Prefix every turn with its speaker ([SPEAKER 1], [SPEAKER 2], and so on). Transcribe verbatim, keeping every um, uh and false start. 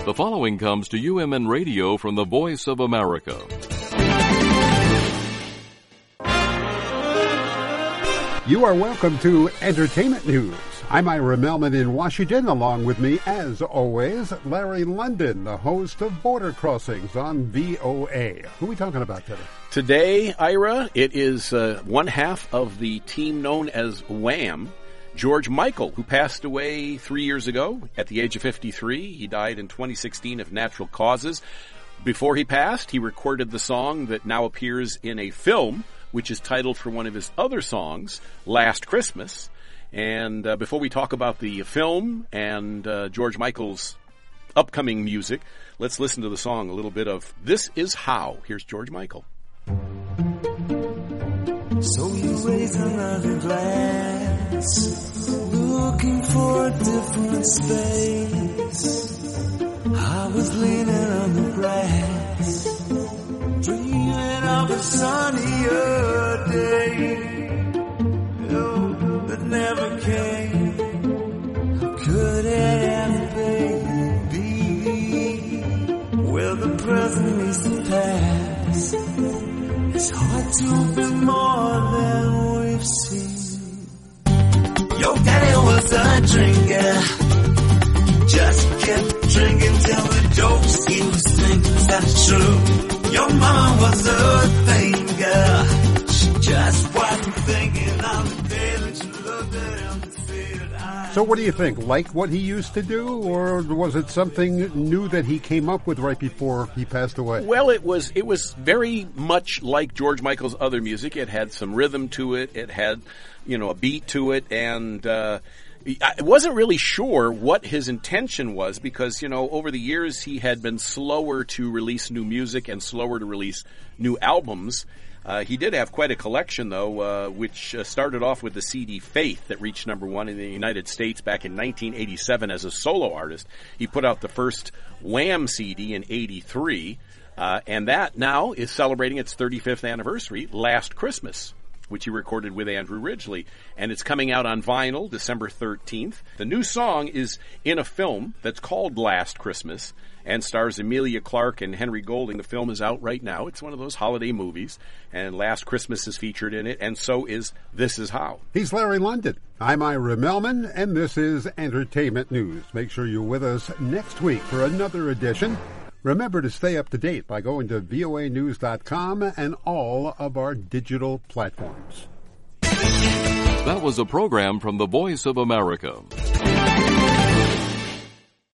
[SPEAKER 1] The following comes to U M N Radio from the Voice of America.
[SPEAKER 2] You are welcome to Entertainment News. I'm Ira Melman in Washington. Along with me, as always, Larry London, the host of Border Crossings on V O A. Who are we talking about today?
[SPEAKER 3] Today, Ira, it is uh, one half of the team known as Wham, George Michael, who passed away three years ago at the age of fifty-three. He died in twenty sixteen of natural causes. Before he passed, he recorded the song that now appears in a film, which is titled for one of his other songs, Last Christmas. And uh, before we talk about the film and uh, George Michael's upcoming music, let's listen to the song, a little bit of This Is How. Here's George Michael.
[SPEAKER 4] So you raise another glass, looking for a different space. I was leaning on the grass, dreaming of a sunnier day, oh, that never came. How could it ever be? Well, the present meets the past. It's hard to be more than we've seen. Your daddy was a drinker, just kept drinking till the jokes he was thinking that's true. Your mama was a thinker, she just wasn't thinking on the day that you looked at him and said, I...
[SPEAKER 2] So what do you think? Like what he used to do, or was it something new that he came up with right before he passed away?
[SPEAKER 3] Well, it was it was very much like George Michael's other music. It had some rhythm to it. It had, you know, a beat to it, and uh, I wasn't really sure what his intention was because, you know, over the years he had been slower to release new music and slower to release new albums. Uh, he did have quite a collection, though, uh, which uh, started off with the C D Faith that reached number one in the United States back in nineteen eighty-seven as a solo artist. He put out the first Wham C D in eighty-three, uh, and that now is celebrating its thirty-fifth anniversary, Last Christmas, which he recorded with Andrew Ridgeley. And it's coming out on vinyl December thirteenth. The new song is in a film that's called Last Christmas and stars Emilia Clarke and Henry Golding. The film is out right now. It's one of those holiday movies, and Last Christmas is featured in it, and so is This Is How.
[SPEAKER 2] He's Larry London. I'm Ira Melman, and this is Entertainment News. Make sure you're with us next week for another edition. Remember to stay up to date by going to V O A news dot com and all of our digital platforms.
[SPEAKER 1] That was a program from the Voice of America.